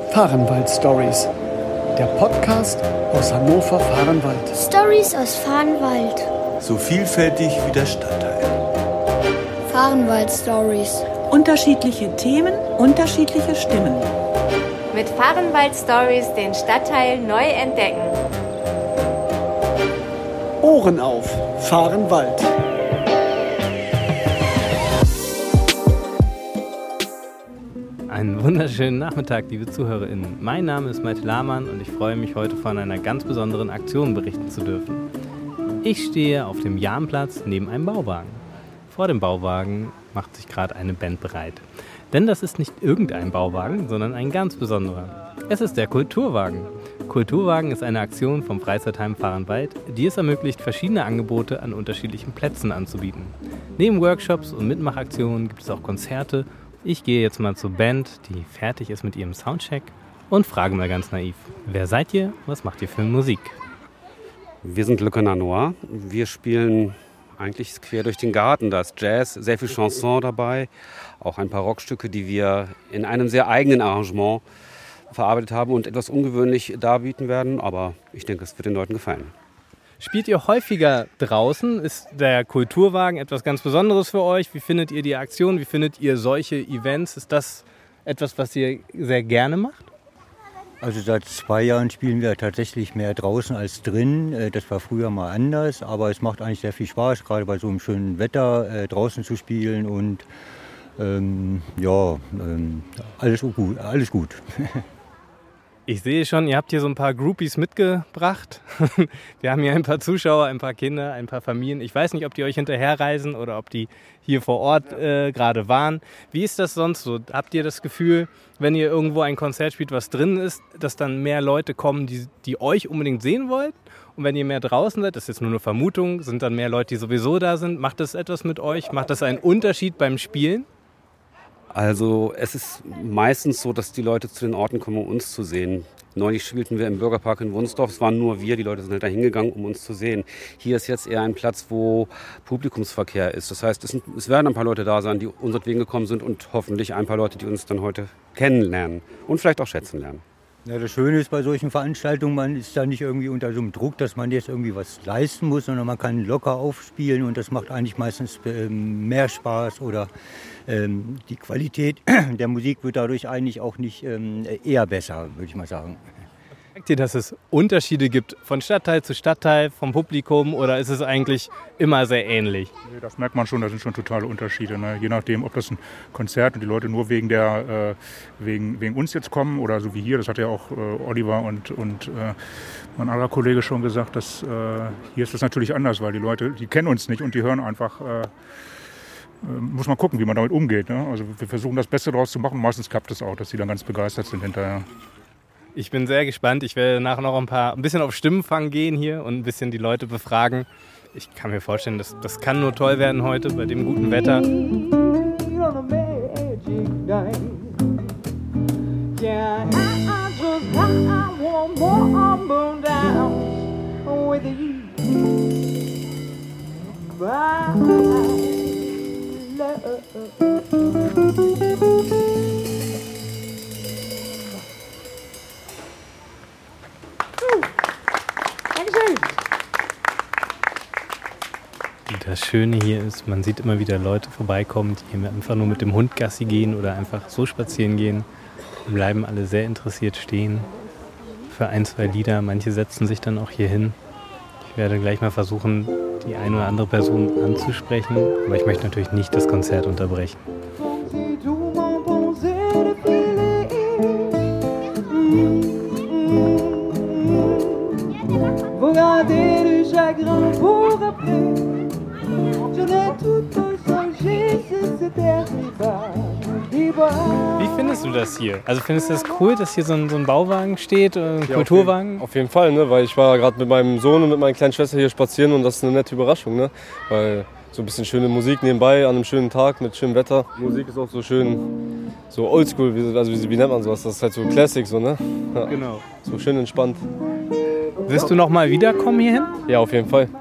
Fahrenwald Stories, der Podcast aus Hannover-Fahrenwald. Stories aus Fahrenwald. So vielfältig wie der Stadtteil. Fahrenwald Stories. Unterschiedliche Themen, unterschiedliche Stimmen. Mit Fahrenwald Stories den Stadtteil neu entdecken. Ohren auf, Fahrenwald. Einen wunderschönen Nachmittag, liebe ZuhörerInnen. Mein Name ist Malte Lahmann und ich freue mich, heute von einer ganz besonderen Aktion berichten zu dürfen. Ich stehe auf dem Jahnplatz neben einem Bauwagen. Vor dem Bauwagen macht sich gerade eine Band bereit. Denn das ist nicht irgendein Bauwagen, sondern ein ganz besonderer. Es ist der Kulturwagen. Kulturwagen ist eine Aktion vom Freizeitheim Fahrenwald, die es ermöglicht, verschiedene Angebote an unterschiedlichen Plätzen anzubieten. Neben Workshops und Mitmachaktionen gibt es auch Konzerte. Ich gehe jetzt mal zur Band, die fertig ist mit ihrem Soundcheck und frage mal ganz naiv: Wer seid ihr? Was macht ihr für Musik? Wir sind Le Canard Noir. Wir spielen eigentlich quer durch den Garten. Da ist Jazz, sehr viel Chanson dabei, auch ein paar Rockstücke, die wir in einem sehr eigenen Arrangement verarbeitet haben und etwas ungewöhnlich darbieten werden. Aber ich denke, es wird den Leuten gefallen. Spielt ihr häufiger draußen? Ist der Kulturwagen etwas ganz Besonderes für euch? Wie findet ihr die Aktion? Wie findet ihr solche Events? Ist das etwas, was ihr sehr gerne macht? Also seit 2 Jahren spielen wir tatsächlich mehr draußen als drin. Das war früher mal anders, aber es macht eigentlich sehr viel Spaß, gerade bei so einem schönen Wetter draußen zu spielen und alles gut, alles gut. Ich sehe schon, ihr habt hier so ein paar Groupies mitgebracht. Wir haben hier ein paar Zuschauer, ein paar Kinder, ein paar Familien. Ich weiß nicht, ob die euch hinterherreisen oder ob die hier vor Ort gerade waren. Wie ist das sonst so? Habt ihr das Gefühl, wenn ihr irgendwo ein Konzert spielt, was drin ist, dass dann mehr Leute kommen, die euch unbedingt sehen wollen? Und wenn ihr mehr draußen seid, das ist jetzt nur eine Vermutung, sind dann mehr Leute, die sowieso da sind? Macht das etwas mit euch? Macht das einen Unterschied beim Spielen? Also es ist meistens so, dass die Leute zu den Orten kommen, um uns zu sehen. Neulich spielten wir im Bürgerpark in Wunsdorf. Es waren nur wir, die Leute sind halt da hingegangen, um uns zu sehen. Hier ist jetzt eher ein Platz, wo Publikumsverkehr ist. Das heißt, es werden ein paar Leute da sein, die unseretwegen gekommen sind und hoffentlich ein paar Leute, die uns dann heute kennenlernen und vielleicht auch schätzen lernen. Ja, das Schöne ist bei solchen Veranstaltungen, man ist da nicht irgendwie unter so einem Druck, dass man jetzt irgendwie was leisten muss, sondern man kann locker aufspielen und das macht eigentlich meistens mehr Spaß oder die Qualität der Musik wird dadurch eigentlich auch nicht eher besser, würde ich mal sagen. Merkt ihr, dass es Unterschiede gibt von Stadtteil zu Stadtteil, vom Publikum, oder ist es eigentlich immer sehr ähnlich? Nee, das merkt man schon, da sind schon totale Unterschiede. Ne? Je nachdem, ob das ein Konzert und die Leute nur wegen uns jetzt kommen oder so wie hier, das hat ja auch Oliver und mein anderer Kollege schon gesagt, dass hier ist das natürlich anders, weil die Leute, die kennen uns nicht und die hören einfach, muss man gucken, wie man damit umgeht. Ne? Also wir versuchen das Beste daraus zu machen und meistens klappt es auch, dass sie dann ganz begeistert sind hinterher. Ich bin sehr gespannt. Ich werde nachher noch ein bisschen auf Stimmenfang gehen hier und ein bisschen die Leute befragen. Ich kann mir vorstellen, das kann nur toll werden heute bei dem guten Wetter. Das Schöne hier ist, man sieht immer wieder Leute vorbeikommen, die hier einfach nur mit dem Hund Gassi gehen oder einfach so spazieren gehen. Und bleiben alle sehr interessiert stehen für 1, 2 Lieder. Manche setzen sich dann auch hier hin. Ich werde gleich mal versuchen, die eine oder andere Person anzusprechen, aber ich möchte natürlich nicht das Konzert unterbrechen. Wie findest du das hier? Also findest du das cool, dass hier so ein Bauwagen steht, ein Kulturwagen? Auf jeden Fall, ne? Weil ich war gerade mit meinem Sohn und mit meiner kleinen Schwester hier spazieren und das ist eine nette Überraschung, ne? Weil so ein bisschen schöne Musik nebenbei an einem schönen Tag mit schönem Wetter. Die Musik ist auch so schön, so oldschool, wie nennt man sowas? Das ist halt so Classic, so, ne? Ja. Genau. So schön entspannt. Wirst du noch mal wiederkommen hierhin? Ja, auf jeden Fall.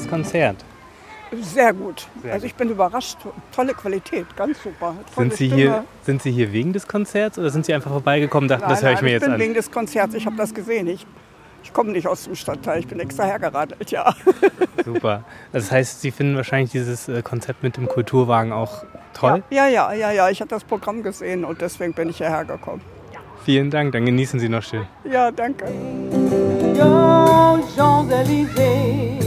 das Konzert? Sehr gut. Also ich bin überrascht. Tolle Qualität, ganz super. Sind Sie hier wegen des Konzerts oder sind Sie einfach vorbeigekommen und dachten, das höre ich mir jetzt an? Ich bin wegen des Konzerts, ich habe das gesehen. Ich komme nicht aus dem Stadtteil, ich bin extra hergeradelt, ja. Super. Das heißt, Sie finden wahrscheinlich dieses Konzept mit dem Kulturwagen auch toll? Ja, ich habe das Programm gesehen und deswegen bin ich hierher gekommen. Vielen Dank, dann genießen Sie noch schön. Ja, danke. Champs-Élysées,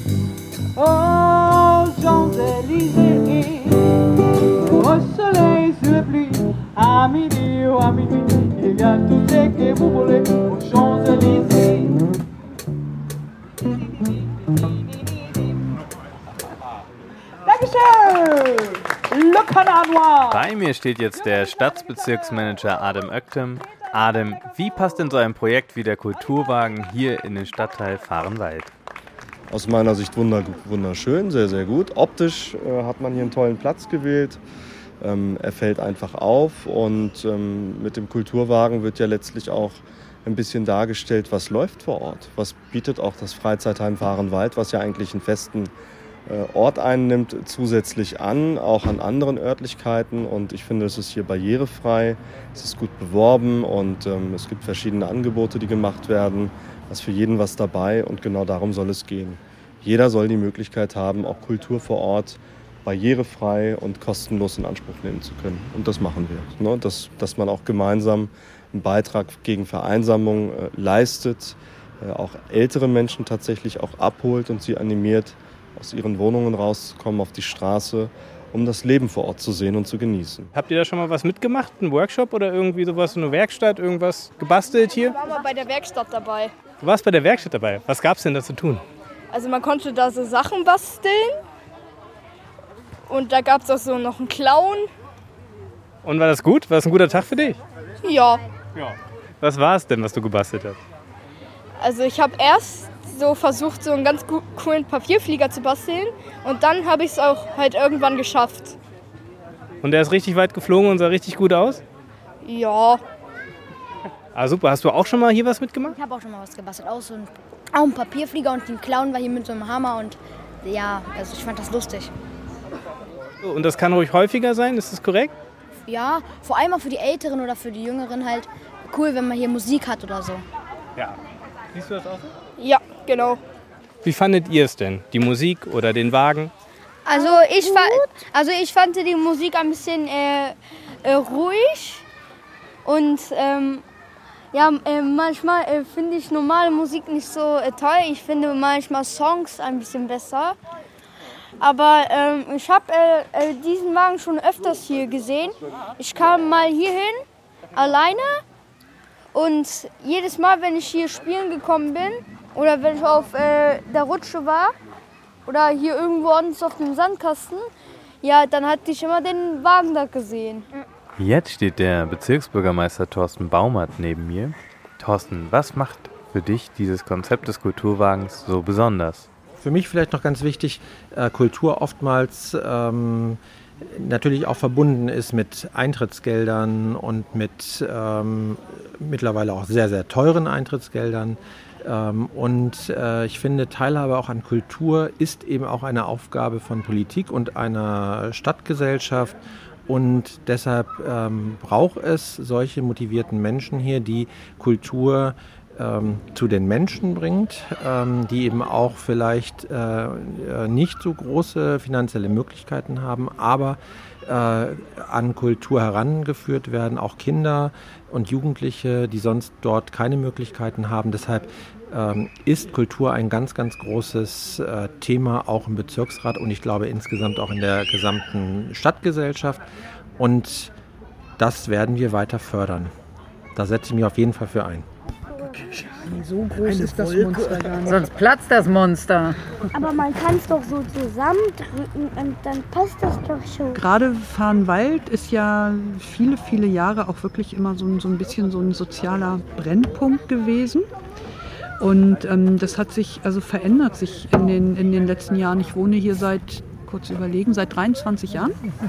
oh Champs-Élysées, au soleil, sous la pluie, à midi ou à minuit, il y a tout ce que vous voulez aux Champs-Élysées. Dankeschön! Le Canard Noir! Bei mir steht jetzt der Stadtbezirksmanager Adem Öktem. Adem, wie passt denn so ein Projekt wie der Kulturwagen hier in den Stadtteil Vahrenwald? Aus meiner Sicht wunderschön, sehr, sehr gut. Optisch hat man hier einen tollen Platz gewählt. Er fällt einfach auf und mit dem Kulturwagen wird ja letztlich auch ein bisschen dargestellt, was läuft vor Ort. Was bietet auch das Freizeitheim Vahrenwald, was ja eigentlich einen festen Ort einnimmt, zusätzlich an, auch an anderen Örtlichkeiten. Und ich finde, es ist hier barrierefrei, es ist gut beworben und es gibt verschiedene Angebote, die gemacht werden. Da ist für jeden was dabei und genau darum soll es gehen. Jeder soll die Möglichkeit haben, auch Kultur vor Ort barrierefrei und kostenlos in Anspruch nehmen zu können. Und das machen wir. Ne? Dass man auch gemeinsam einen Beitrag gegen Vereinsamung leistet, auch ältere Menschen tatsächlich auch abholt und sie animiert, aus ihren Wohnungen rauszukommen auf die Straße, um das Leben vor Ort zu sehen und zu genießen. Habt ihr da schon mal was mitgemacht? Einen Workshop oder irgendwie sowas, eine Werkstatt, irgendwas gebastelt hier? Ich war mal bei der Werkstatt dabei. Du warst bei der Werkstatt dabei. Was gab's denn da zu tun? Also man konnte da so Sachen basteln und da gab es auch so noch einen Clown. Und war das gut? War das ein guter Tag für dich? Ja. Was war es denn, was du gebastelt hast? Also ich habe erst so versucht, so einen ganz coolen Papierflieger zu basteln und dann habe ich es auch halt irgendwann geschafft. Und der ist richtig weit geflogen und sah richtig gut aus? Ja. Ah, super. Hast du auch schon mal hier was mitgemacht? Ich habe auch schon mal was gebastelt. Auch ein Papierflieger und den Clown war hier mit so einem Hammer und ja, also ich fand das lustig. Und das kann ruhig häufiger sein, ist das korrekt? Ja, vor allem auch für die Älteren oder für die Jüngeren halt cool, wenn man hier Musik hat oder so. Ja. Siehst du das auch so? Ja, genau. Wie fandet ihr es denn? Die Musik oder den Wagen? Also ich fand die Musik ein bisschen ruhig und manchmal finde ich normale Musik nicht so toll. Ich finde manchmal Songs ein bisschen besser. Aber ich habe diesen Wagen schon öfters hier gesehen. Ich kam mal hierhin alleine und jedes Mal, wenn ich hier spielen gekommen bin oder wenn ich auf der Rutsche war oder hier irgendwo anders auf dem Sandkasten, ja, dann hatte ich immer den Wagen da gesehen. Jetzt steht der Bezirksbürgermeister Thorsten Baumert neben mir. Thorsten, was macht für dich dieses Konzept des Kulturwagens so besonders? Für mich vielleicht noch ganz wichtig, Kultur oftmals natürlich auch verbunden ist mit Eintrittsgeldern und mit mittlerweile auch sehr, sehr teuren Eintrittsgeldern. Ich finde, Teilhabe auch an Kultur ist eben auch eine Aufgabe von Politik und einer Stadtgesellschaft. Und deshalb braucht es solche motivierten Menschen hier, die Kultur zu den Menschen bringt, die eben auch vielleicht nicht so große finanzielle Möglichkeiten haben, aber an Kultur herangeführt werden, auch Kinder und Jugendliche, die sonst dort keine Möglichkeiten haben. Deshalb ist Kultur ein ganz, ganz großes Thema, auch im Bezirksrat und ich glaube insgesamt auch in der gesamten Stadtgesellschaft. Und das werden wir weiter fördern. Da setze ich mich auf jeden Fall für ein. So groß ist das Monster gar nicht. Sonst platzt das Monster. Aber man kann es doch so zusammendrücken und dann passt das doch schon. Gerade Vahrenwald ist ja viele, viele Jahre auch wirklich immer so ein bisschen so ein sozialer Brennpunkt gewesen. Und das hat sich, also verändert sich in den letzten Jahren. Ich wohne hier seit 23 Jahren.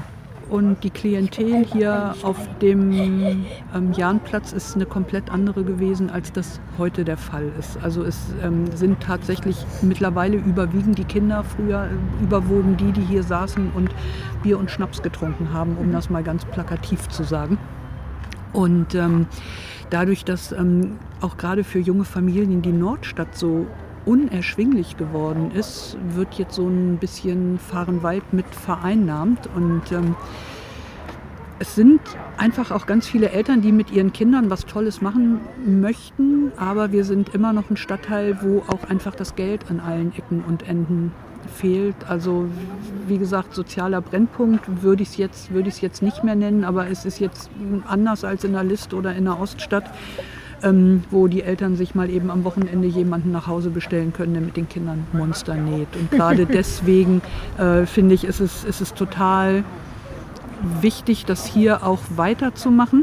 und die Klientel hier auf dem Jahnplatz ist eine komplett andere gewesen, als das heute der Fall ist. Also es sind tatsächlich mittlerweile überwiegend die Kinder, früher überwogen die hier saßen und Bier und Schnaps getrunken haben, um das mal ganz plakativ zu sagen. Und dadurch, dass auch gerade für junge Familien die Nordstadt so unerschwinglich geworden ist, wird jetzt so ein bisschen Fahrenwald mit vereinnahmt. Und es sind einfach auch ganz viele Eltern, die mit ihren Kindern was Tolles machen möchten. Aber wir sind immer noch ein Stadtteil, wo auch einfach das Geld an allen Ecken und Enden fehlt. Also wie gesagt, sozialer Brennpunkt würde ich es jetzt nicht mehr nennen, aber es ist jetzt anders als in der List oder in der Oststadt, wo die Eltern sich mal eben am Wochenende jemanden nach Hause bestellen können, der mit den Kindern Monster näht. Und gerade deswegen finde ich, ist es total wichtig, das hier auch weiterzumachen.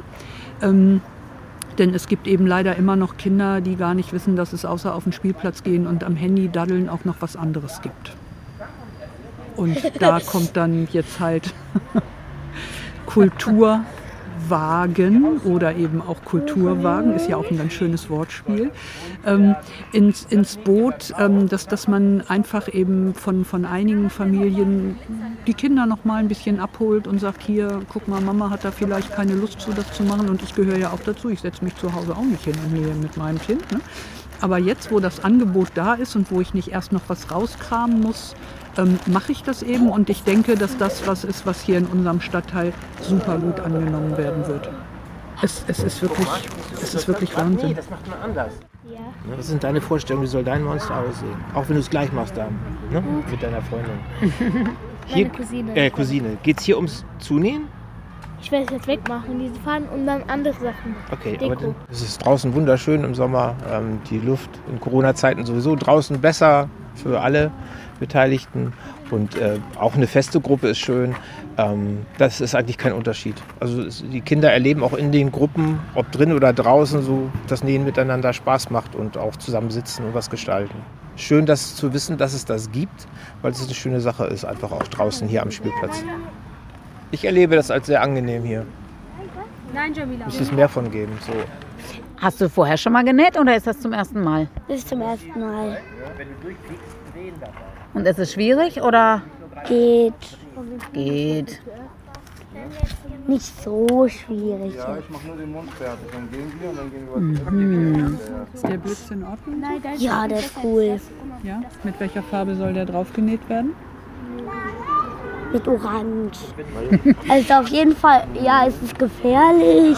Denn es gibt eben leider immer noch Kinder, die gar nicht wissen, dass es außer auf den Spielplatz gehen und am Handy daddeln auch noch was anderes gibt. Und da kommt dann jetzt halt Kulturwagen oder eben auch Kulturwagen, ist ja auch ein ganz schönes Wortspiel, ins Boot, dass man einfach eben von einigen Familien die Kinder noch mal ein bisschen abholt und sagt, hier, guck mal, Mama hat da vielleicht keine Lust zu, das zu machen und ich gehöre ja auch dazu, ich setze mich zu Hause auch nicht hin und nähe mit meinem Kind. Ne? Aber jetzt, wo das Angebot da ist und wo ich nicht erst noch was rauskramen muss, mache ich das eben und ich denke, dass das was ist, was hier in unserem Stadtteil super gut angenommen werden wird. Es ist wirklich Wahnsinn. Nee, das macht man anders. Ja. Was sind deine Vorstellungen, wie soll dein Monster aussehen? Auch wenn du es gleich machst dann, ne? Mit deiner Freundin. Hier, Cousine. Geht es hier ums Zunähen? Ich werde es jetzt wegmachen, diese Pfannen und dann andere Sachen. Okay, Deko. Aber es ist draußen wunderschön im Sommer. Die Luft in Corona-Zeiten sowieso draußen besser für alle Beteiligten. Und auch eine feste Gruppe ist schön. Das ist eigentlich kein Unterschied. Also die Kinder erleben auch in den Gruppen, ob drin oder draußen, so das Nähen miteinander Spaß macht und auch zusammensitzen und was gestalten. Schön, das zu wissen, dass es das gibt, weil es eine schöne Sache ist, einfach auch draußen hier am Spielplatz. Ich erlebe das als sehr angenehm hier. Nein, Jamila. Muss es mehr von geben. So. Hast du vorher schon mal genäht oder ist das zum ersten Mal? Das ist zum ersten Mal. Und ist es schwierig oder? Geht. nicht so schwierig. Ja, ich mache nur den Mund fertig. Dann gehen wir und dann gehen wir weiter. Ist der Blitz in Ordnung? Ja, der ist cool. Ja? Mit welcher Farbe soll der draufgenäht werden? Mit Orange. Also auf jeden Fall, ja, es ist gefährlich.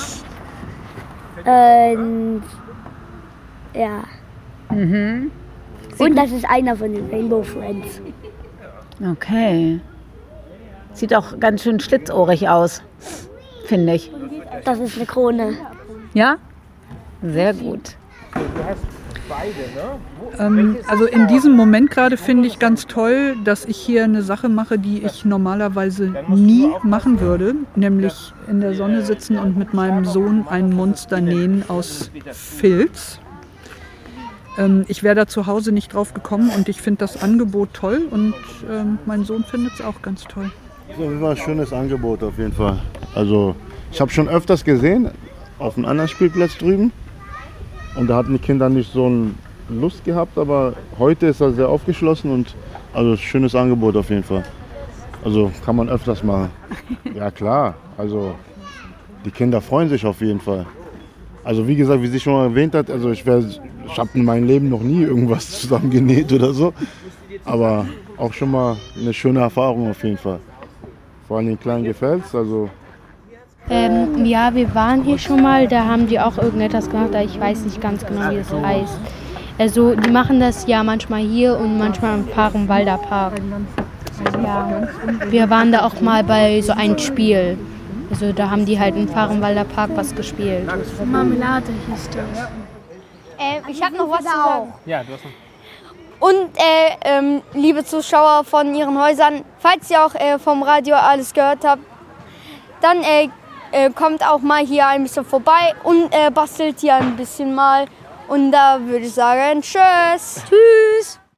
Ja. Mhm. Und das ist einer von den Rainbow Friends. Okay. Sieht auch ganz schön schlitzohrig aus, finde ich. Das ist eine Krone. Ja? Sehr gut. Also in diesem Moment gerade finde ich ganz toll, dass ich hier eine Sache mache, die ich normalerweise nie machen würde, nämlich in der Sonne sitzen und mit meinem Sohn ein Monster nähen aus Filz. Ich wäre da zu Hause nicht drauf gekommen und ich finde das Angebot toll und mein Sohn findet es auch ganz toll. Das war ein schönes Angebot auf jeden Fall. Also ich habe schon öfters gesehen, auf einem anderen Spielplatz drüben. Und da hatten die Kinder nicht so eine Lust gehabt, aber heute ist er sehr aufgeschlossen und also schönes Angebot auf jeden Fall. Also kann man öfters machen. Ja klar, also die Kinder freuen sich auf jeden Fall. Also wie gesagt, wie sie schon mal erwähnt hat, also ich habe in meinem Leben noch nie irgendwas zusammengenäht oder so. Aber auch schon mal eine schöne Erfahrung auf jeden Fall. Vor allem den Kleinen gefällt es. Also ja, wir waren hier schon mal, da haben die auch irgendetwas gemacht, aber ich weiß nicht ganz genau, wie es heißt. Also die machen das ja manchmal hier und manchmal im Fahrenwalder Park. Ja, wir waren da auch mal bei so einem Spiel. Also da haben die halt im Fahrenwalder Park was gespielt. Marmelade hieß das. Ich habe noch was zu sagen. Ja, du hast noch. Und liebe Zuschauer von Ihren Häusern, falls ihr auch vom Radio alles gehört habt, dann kommt auch mal hier ein bisschen vorbei und bastelt hier ein bisschen mal. Und da würde ich sagen, tschüss. Tschüss.